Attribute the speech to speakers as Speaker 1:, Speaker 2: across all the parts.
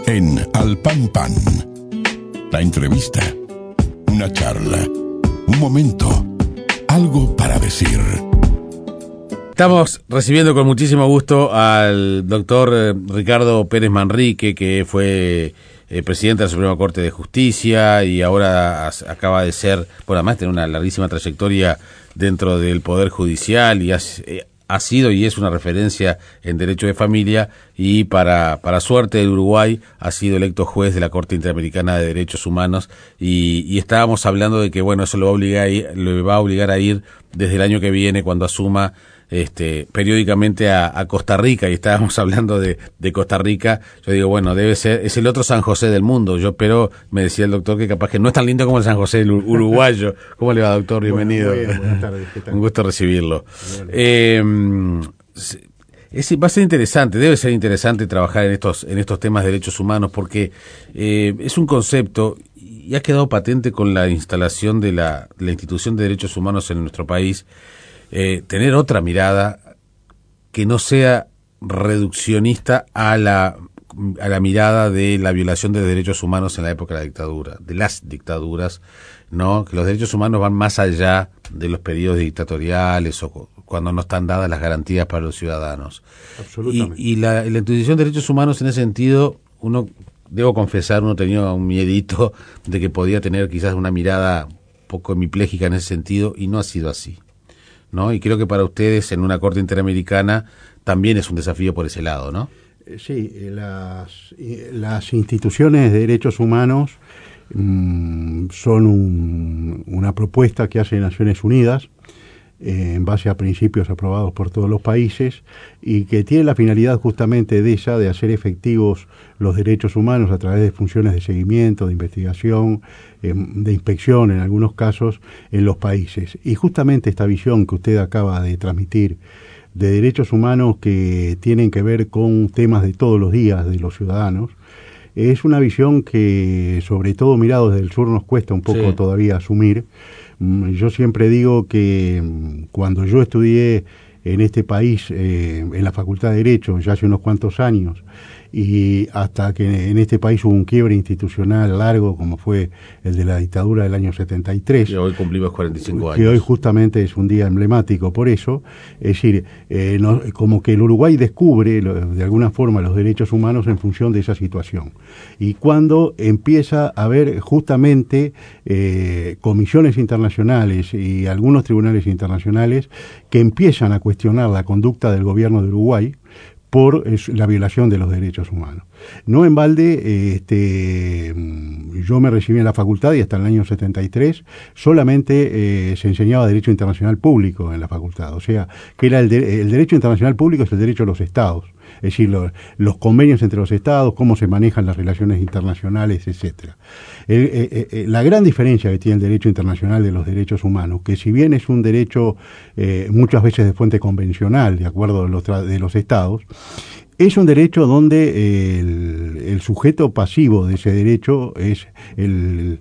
Speaker 1: en Al Pan Pan. La entrevista, una charla, un momento, algo para decir.
Speaker 2: Estamos recibiendo con muchísimo gusto al doctor Ricardo Pérez Manrique, que fue presidente de la Suprema Corte de Justicia y ahora acaba de ser, bueno, además tiene una larguísima trayectoria dentro del Poder Judicial y ha sido y es una referencia en derecho de familia y para suerte del Uruguay ha sido electo juez de la Corte Interamericana de Derechos Humanos y estábamos hablando de que bueno, eso lo va a obligar a ir desde el año que viene cuando asuma periódicamente a Costa Rica, y estábamos hablando de Costa Rica. Yo digo, bueno, debe ser, es el otro San José del mundo, pero me decía el doctor que capaz que no es tan lindo como el San José del uruguayo. ¿Cómo le va, doctor? Bienvenido.
Speaker 3: Bueno, muy bien, buenas tardes. ¿Qué tal?
Speaker 2: Un gusto recibirlo. Va a ser interesante, debe ser interesante trabajar en estos temas de derechos humanos, porque es un concepto y ha quedado patente con la instalación de la institución de derechos humanos en nuestro país. Tener otra mirada que no sea reduccionista a la mirada de la violación de derechos humanos en la época de la dictadura, de las dictaduras, ¿no? Que los derechos humanos van más allá de los periodos dictatoriales o cuando no están dadas las garantías para los ciudadanos.
Speaker 3: Absolutamente.
Speaker 2: Y la institución de derechos humanos en ese sentido, debo confesar, uno tenía un miedito de que podía tener quizás una mirada un poco hemipléjica en ese sentido, y no ha sido así, ¿no? Y creo que para ustedes en una Corte Interamericana también es un desafío por ese lado, ¿no?
Speaker 3: Sí, las instituciones de derechos humanos son una propuesta que hace Naciones Unidas en base a principios aprobados por todos los países y que tiene la finalidad justamente de hacer efectivos los derechos humanos a través de funciones de seguimiento, de investigación, de inspección en algunos casos en los países. Y justamente esta visión que usted acaba de transmitir de derechos humanos que tienen que ver con temas de todos los días de los ciudadanos, es una visión que, sobre todo mirado desde el sur, nos cuesta un poco todavía asumir. Yo siempre digo que cuando yo estudié en este país, en la Facultad de Derecho, ya hace unos cuantos años, y hasta que en este país hubo un quiebre institucional largo, como fue el de la dictadura del año 73.
Speaker 2: Y hoy cumplimos 45 años.
Speaker 3: Que hoy justamente es un día emblemático por eso. Es decir, como que el Uruguay descubre, de alguna forma, los derechos humanos en función de esa situación. Y cuando empieza a haber justamente comisiones internacionales y algunos tribunales internacionales que empiezan a cuestionar la conducta del gobierno de Uruguay por la violación de los derechos humanos. No en balde, yo me recibí en la facultad y hasta el año 73 solamente se enseñaba Derecho Internacional Público en la facultad, o sea, que era el Derecho Internacional Público es el derecho de los Estados, es decir, los convenios entre los Estados, cómo se manejan las relaciones internacionales, etcétera. La gran diferencia que tiene el derecho internacional de los derechos humanos, que si bien es un derecho muchas veces de fuente convencional, de acuerdo de los Estados, es un derecho donde el sujeto pasivo de ese derecho es el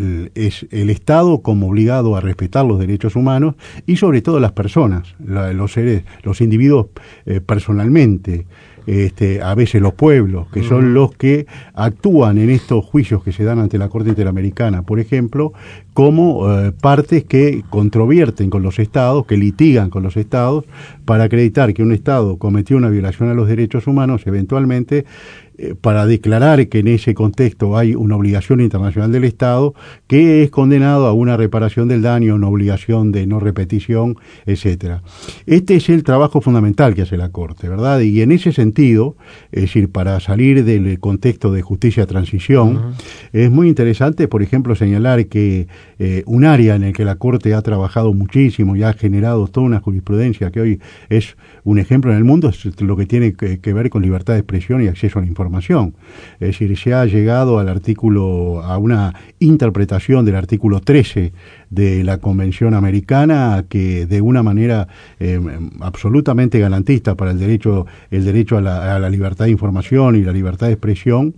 Speaker 3: Estado como obligado a respetar los derechos humanos y sobre todo las personas, los seres, los individuos personalmente. A veces los pueblos, que son los que actúan en estos juicios que se dan ante la Corte Interamericana, por ejemplo, como partes que controvierten con los estados, que litigan con los estados, para acreditar que un estado cometió una violación a los derechos humanos, eventualmente, para declarar que en ese contexto hay una obligación internacional del Estado, que es condenado a una reparación del daño, una obligación de no repetición, etcétera. Este es el trabajo fundamental que hace la Corte, ¿verdad? Y en ese sentido, es decir, para salir del contexto de justicia-transición, es muy interesante, por ejemplo, señalar que un área en el que la Corte ha trabajado muchísimo y ha generado toda una jurisprudencia que hoy es un ejemplo en el mundo, es lo que tiene que ver con libertad de expresión y acceso a la información. Es decir, se ha llegado a una interpretación del artículo 13 de la Convención Americana que de una manera absolutamente garantista para el derecho a la libertad de información y la libertad de expresión,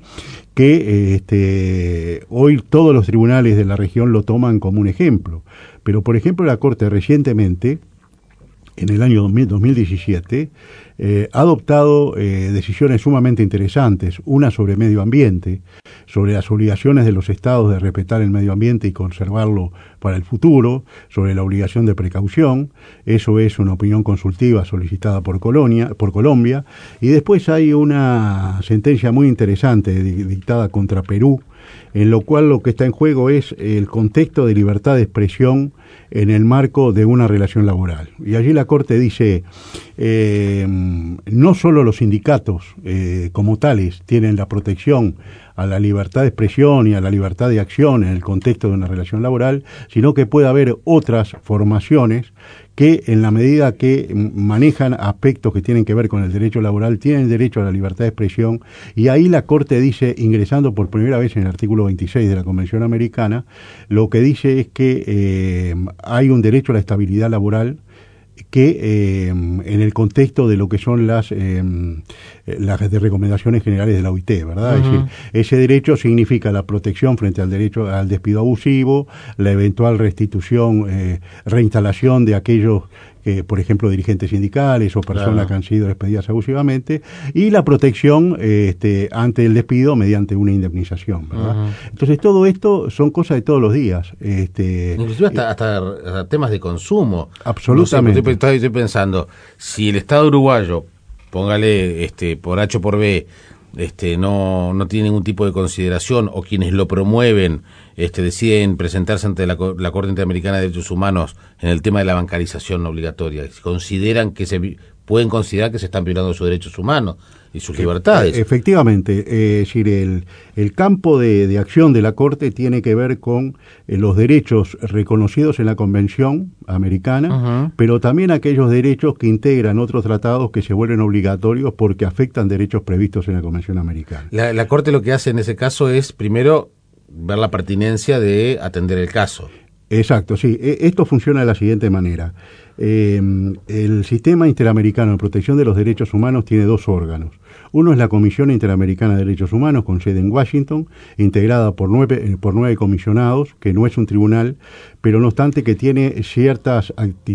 Speaker 3: que hoy todos los tribunales de la región lo toman como un ejemplo. Pero, por ejemplo, la Corte recientemente en el año 2017, ha adoptado decisiones sumamente interesantes, una sobre medio ambiente, sobre las obligaciones de los estados de respetar el medio ambiente y conservarlo para el futuro, sobre la obligación de precaución. Eso es una opinión consultiva solicitada por Colombia, y después hay una sentencia muy interesante dictada contra Perú, en lo cual lo que está en juego es el contexto de libertad de expresión en el marco de una relación laboral. Y allí la Corte dice, no solo los sindicatos como tales tienen la protección a la libertad de expresión y a la libertad de acción en el contexto de una relación laboral, sino que puede haber otras formaciones que, en la medida que manejan aspectos que tienen que ver con el derecho laboral, tienen derecho a la libertad de expresión. Y ahí la Corte dice, ingresando por primera vez en el artículo 26 de la Convención Americana, lo que dice es que hay un derecho a la estabilidad laboral que en el contexto de lo que son las recomendaciones generales de la OIT, ¿verdad? Uh-huh. Es decir, ese derecho significa la protección frente al derecho al despido abusivo, la eventual restitución, reinstalación de aquellos por ejemplo, dirigentes sindicales o personas que han sido despedidas abusivamente, y la protección ante el despido mediante una indemnización, ¿verdad? Uh-huh. Entonces, todo esto son cosas de todos los días.
Speaker 2: Inclusive hasta temas de consumo.
Speaker 3: Absolutamente.
Speaker 2: No sé, estoy pensando, si el Estado uruguayo, póngale por H o por B, no tiene ningún tipo de consideración, o quienes lo promueven deciden presentarse ante la Corte Interamericana de Derechos Humanos en el tema de la bancarización obligatoria, consideran que pueden considerar que se están violando sus derechos humanos y sus libertades.
Speaker 3: Efectivamente, es decir, el campo de acción de la Corte tiene que ver con los derechos reconocidos en la Convención Americana, uh-huh, pero también aquellos derechos que integran otros tratados que se vuelven obligatorios porque afectan derechos previstos en la Convención Americana.
Speaker 2: La Corte lo que hace en ese caso es, primero, ver la pertinencia de atender el caso.
Speaker 3: Exacto, sí. Esto funciona de la siguiente manera. El Sistema Interamericano de Protección de los Derechos Humanos tiene dos órganos. Uno es la Comisión Interamericana de Derechos Humanos, con sede en Washington, integrada por 9 comisionados, que no es un tribunal, pero no obstante que tiene ciertas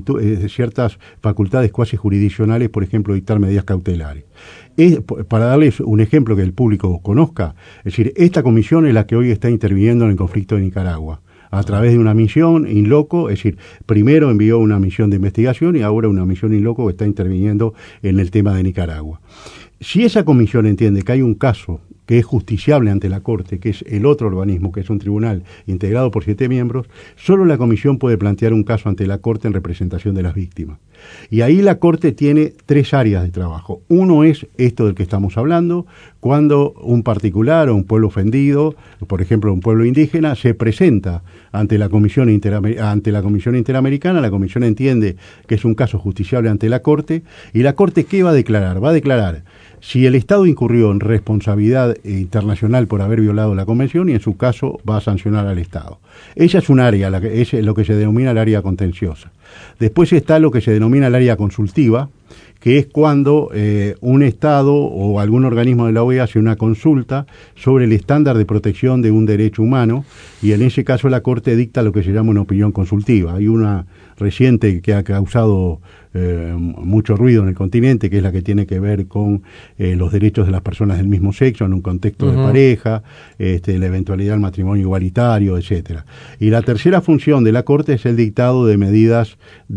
Speaker 3: facultades cuasi jurisdiccionales, por ejemplo, dictar medidas cautelares. Para darles un ejemplo que el público conozca, es decir, esta comisión es la que hoy está interviniendo en el conflicto de Nicaragua, a través de una misión in loco, es decir, primero envió una misión de investigación y ahora una misión in loco que está interviniendo en el tema de Nicaragua. Si esa comisión entiende que hay un caso que es justiciable ante la Corte, que es el otro organismo, que es un tribunal integrado por 7 miembros, solo la comisión puede plantear un caso ante la Corte en representación de las víctimas. Y ahí la Corte tiene 3 áreas de trabajo. Uno es esto del que estamos hablando, cuando un particular o un pueblo ofendido, por ejemplo un pueblo indígena, se presenta ante la Comisión Interamericana, la Comisión entiende que es un caso justiciable ante la Corte, y la Corte ¿qué va a declarar? Va a declarar si el Estado incurrió en responsabilidad internacional por haber violado la Convención, y en su caso va a sancionar al Estado. Esa es un área, es lo que se denomina el área contenciosa. Después está lo que se denomina el área consultiva, que es cuando un Estado o algún organismo de la OEA hace una consulta sobre el estándar de protección de un derecho humano, y en ese caso la Corte dicta lo que se llama una opinión consultiva. Hay una reciente que ha causado mucho ruido en el continente, que es la que tiene que ver con los derechos de las personas del mismo sexo en un contexto uh-huh, de pareja, la eventualidad del matrimonio igualitario, etcétera. Y la tercera función de la Corte es el dictado de medidas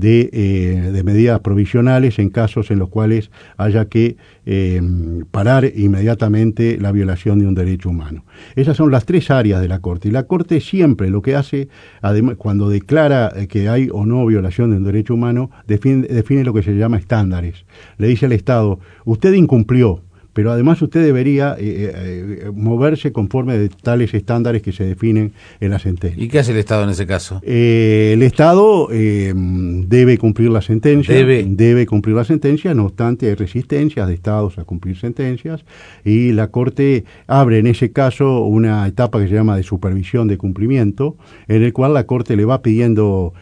Speaker 3: medidas provisionales en casos en los cuales haya que parar inmediatamente la violación de un derecho humano. Esas son las 3 áreas de la Corte, y la Corte siempre lo que hace, además, cuando declara que hay o no violación de un derecho humano, define lo que se llama estándares. Le dice al Estado, usted incumplió, pero además usted debería moverse conforme de tales estándares que se definen en la sentencia.
Speaker 2: ¿Y qué hace el Estado en ese caso?
Speaker 3: El Estado debe cumplir la sentencia. Debe cumplir la sentencia, no obstante hay resistencias de Estados a cumplir sentencias, y la Corte abre en ese caso una etapa que se llama de supervisión de cumplimiento, en el cual la Corte le va pidiendo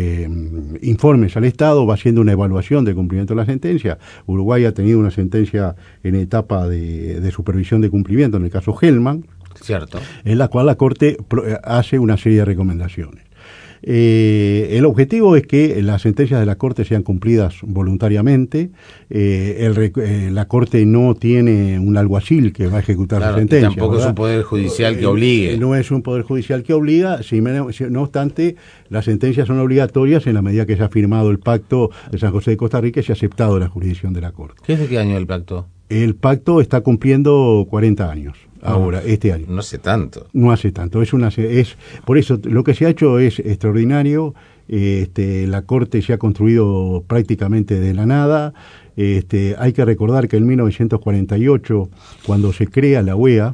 Speaker 3: informes al Estado, va haciendo una evaluación del cumplimiento de la sentencia. Uruguay ha tenido una sentencia en etapa de supervisión de cumplimiento, en el caso Hellman,
Speaker 2: cierto,
Speaker 3: en la cual la Corte hace una serie de recomendaciones. El objetivo es que las sentencias de la Corte sean cumplidas voluntariamente. La Corte no tiene un alguacil que va a ejecutar la sentencia.
Speaker 2: Tampoco ¿verdad? Es un poder judicial que obligue.
Speaker 3: No es un poder judicial que obliga, no obstante, las sentencias son obligatorias en la medida que se ha firmado el pacto de San José de Costa Rica y se ha aceptado la jurisdicción de la Corte.
Speaker 2: ¿Qué es de qué año el pacto?
Speaker 3: El pacto está cumpliendo 40 años. Ahora, este año.
Speaker 2: No hace tanto.
Speaker 3: No hace tanto. Por eso, lo que se ha hecho es extraordinario. La Corte se ha construido prácticamente de la nada. Hay que recordar que en 1948, cuando se crea la OEA,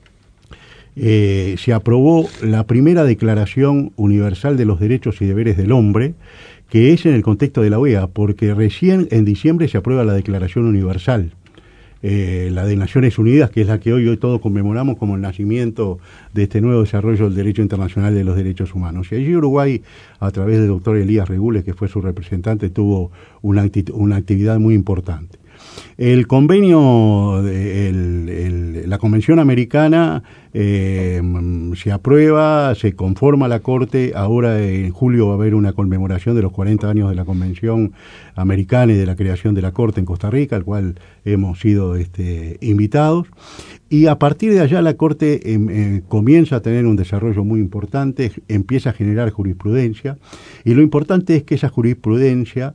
Speaker 3: se aprobó la primera Declaración Universal de los Derechos y Deberes del Hombre, que es en el contexto de la OEA, porque recién en diciembre se aprueba la Declaración Universal. La de Naciones Unidas, que es la que hoy todos conmemoramos como el nacimiento de este nuevo desarrollo del derecho internacional de los derechos humanos. Y allí Uruguay, a través del doctor Elías Regules, que fue su representante, tuvo una actividad muy importante. El convenio, la Convención Americana se aprueba, se conforma la Corte. Ahora en julio va a haber una conmemoración de los 40 años de la Convención Americana y de la creación de la Corte en Costa Rica, al cual hemos sido invitados. Y a partir de allá la Corte comienza a tener un desarrollo muy importante, empieza a generar jurisprudencia, y lo importante es que esa jurisprudencia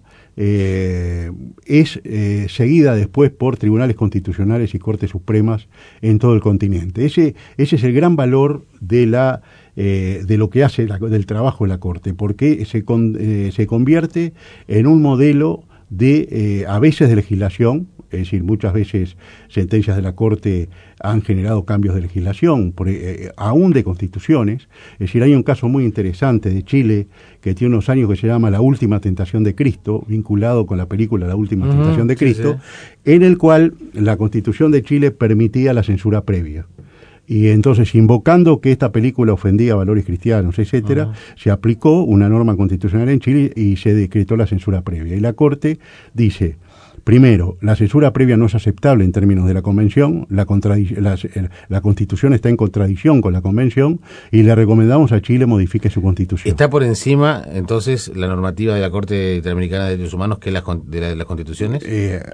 Speaker 3: es seguida después por tribunales constitucionales y cortes supremas en todo el continente. Ese es el gran valor de lo que hace del trabajo de la Corte, porque se convierte en un modelo a veces de legislación. Es decir, muchas veces sentencias de la Corte han generado cambios de legislación, aún de constituciones. Es decir, hay un caso muy interesante de Chile que tiene unos años que se llama La Última Tentación de Cristo, vinculado con la película La Última Tentación de Cristo, sí. En el cual la Constitución de Chile permitía la censura previa. Y entonces, invocando que esta película ofendía valores cristianos, etcétera, se aplicó una norma constitucional en Chile y se decretó la censura previa. Y la Corte dice: primero, la censura previa no es aceptable en términos de la Convención, la Constitución está en contradicción con la Convención y le recomendamos a Chile modifique su Constitución.
Speaker 2: ¿Está por encima, entonces, la normativa de la Corte Interamericana de Derechos Humanos que de las Constituciones?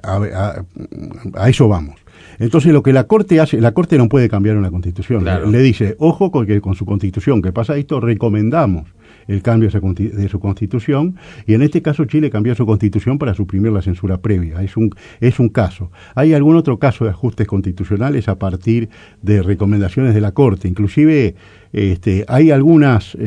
Speaker 3: A eso vamos. Entonces, lo que la Corte hace, la Corte no puede cambiar una Constitución. Claro. Le dice, ojo con su Constitución, que pasa esto, recomendamos el cambio de su Constitución, y en este caso Chile cambió su Constitución para suprimir la censura previa. Es un caso. ¿Hay algún otro caso de ajustes constitucionales a partir de recomendaciones de la Corte? Inclusive hay algunas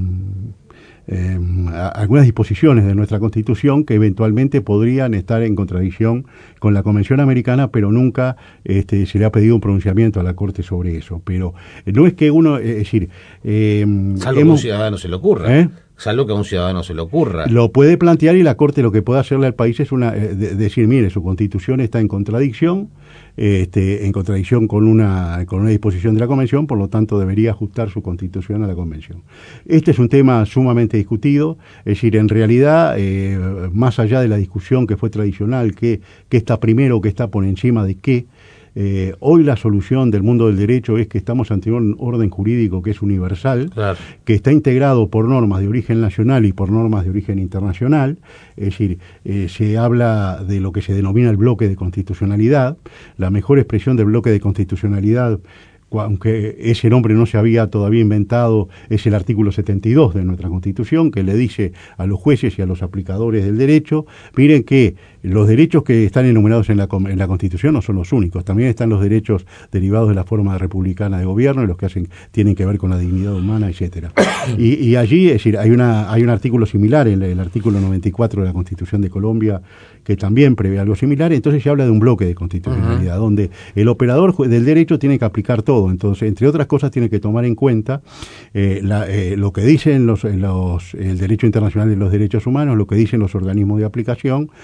Speaker 3: disposiciones de nuestra Constitución que eventualmente podrían estar en contradicción con la Convención Americana, pero nunca se le ha pedido un pronunciamiento a la Corte sobre eso. Pero no es que uno, es decir...
Speaker 2: salvo que a un ciudadano se le ocurra. Salvo que a un ciudadano se le ocurra.
Speaker 3: Lo puede plantear, y la Corte lo que puede hacerle al país es decir, mire, su Constitución está en contradicción, con una disposición de la Convención, por lo tanto debería ajustar su Constitución a la Convención. Este es un tema sumamente discutido, es decir, en realidad, más allá de la discusión que fue tradicional, qué está primero, qué está por encima de qué, hoy la solución del mundo del derecho es que estamos ante un orden jurídico que es universal, claro, que está integrado por normas de origen nacional y por normas de origen internacional. Es decir, se habla de lo que se denomina el bloque de constitucionalidad. La mejor expresión del bloque de constitucionalidad, aunque ese nombre no se había todavía inventado, es el artículo 72 de nuestra Constitución, que le dice a los jueces y a los aplicadores del derecho, miren que los derechos que están enumerados en la Constitución no son los únicos, también están los derechos derivados de la forma republicana de gobierno, y los que tienen que ver con la dignidad humana, etcétera. Y allí, es decir, hay un artículo similar, el artículo 94 de la Constitución de Colombia, que también prevé algo similar. Entonces se habla de un bloque de constitucionalidad, donde el operador del derecho tiene que aplicar todo. Entonces, entre otras cosas, tiene que tomar en cuenta lo que dicen el derecho internacional de los derechos humanos, lo que dicen los organismos de aplicación, lo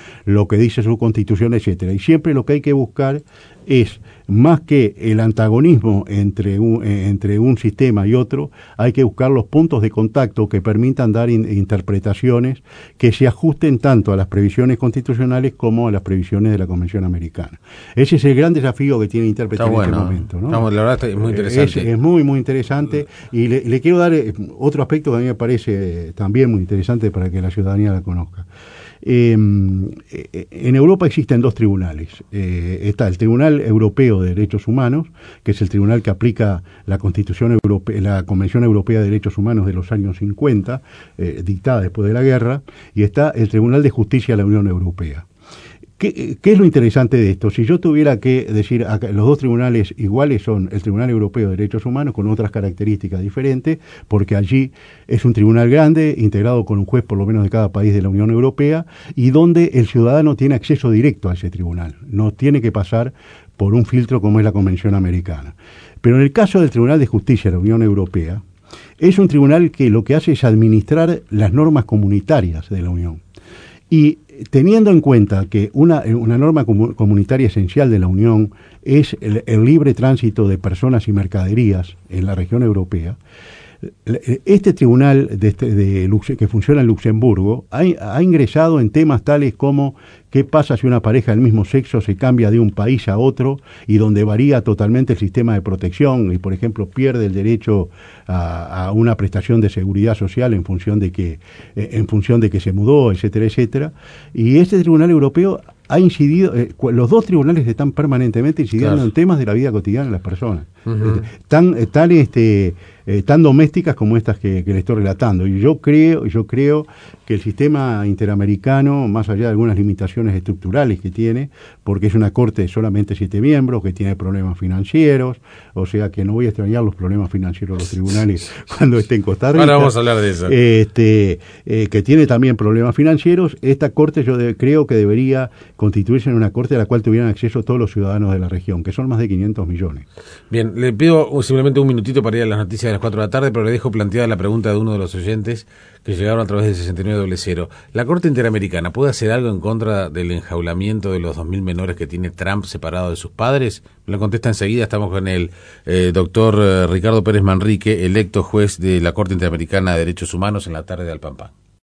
Speaker 3: que dice su Constitución, etcétera. Y siempre lo que hay que buscar es, más que el antagonismo entre un sistema y otro, hay que buscar los puntos de contacto que permitan dar interpretaciones que se ajusten tanto a las previsiones constitucionales como a las previsiones de la Convención Americana. Ese es el gran desafío que tiene el intérprete en este momento, ¿no?
Speaker 2: La verdad es muy interesante.
Speaker 3: Es muy, muy interesante. Y le quiero dar otro aspecto que a mí me parece también muy interesante para que la ciudadanía la conozca. En Europa existen dos tribunales. Está el Tribunal Europeo de Derechos Humanos, que es el tribunal que aplica la Constitución Europea, la Convención Europea de Derechos Humanos de los años 50, dictada después de la guerra, y está el Tribunal de Justicia de la Unión Europea. ¿Qué es lo interesante de esto? Si yo tuviera que decir, los dos tribunales iguales son el Tribunal Europeo de Derechos Humanos con otras características diferentes, porque allí es un tribunal grande, integrado con un juez por lo menos de cada país de la Unión Europea, y donde el ciudadano tiene acceso directo a ese tribunal, no tiene que pasar por un filtro como es la Convención Americana. Pero en el caso del Tribunal de Justicia de la Unión Europea, es un tribunal que lo que hace es administrar las normas comunitarias de la Unión. Y teniendo en cuenta que una norma comunitaria esencial de la Unión es el libre tránsito de personas y mercaderías en la región europea, este tribunal que funciona en Luxemburgo ha ingresado en temas tales como qué pasa si una pareja del mismo sexo se cambia de un país a otro y donde varía totalmente el sistema de protección y, por ejemplo, pierde el derecho a una prestación de seguridad social en función de que se mudó, etcétera, etcétera. Y este tribunal europeo ha incidido, los dos tribunales están permanentemente incidiendo en temas de la vida cotidiana de las personas, tan domésticas como estas que le estoy relatando. Y yo creo que el sistema interamericano, más allá de algunas limitaciones estructurales que tiene, porque es una corte de solamente 7 miembros, que tiene problemas financieros, o sea que no voy a extrañar los problemas financieros de los tribunales cuando esté en Costa Rica.
Speaker 2: Ahora vamos a hablar de eso.
Speaker 3: Que tiene también problemas financieros. Esta corte creo que debería constituirse en una corte a la cual tuvieran acceso todos los ciudadanos de la región, que son más de 500 millones.
Speaker 2: Bien, le pido simplemente un minutito para ir a las noticias de las 4 de la tarde, pero le dejo planteada la pregunta de uno de los oyentes que llegaron a través del 6900. ¿La Corte Interamericana puede hacer algo en contra del enjaulamiento de los 2.000 menores que tiene Trump separado de sus padres? Me lo contesta enseguida. Estamos con el doctor Ricardo Pérez Manrique, electo juez de la Corte Interamericana de Derechos Humanos en la tarde de Alpampán.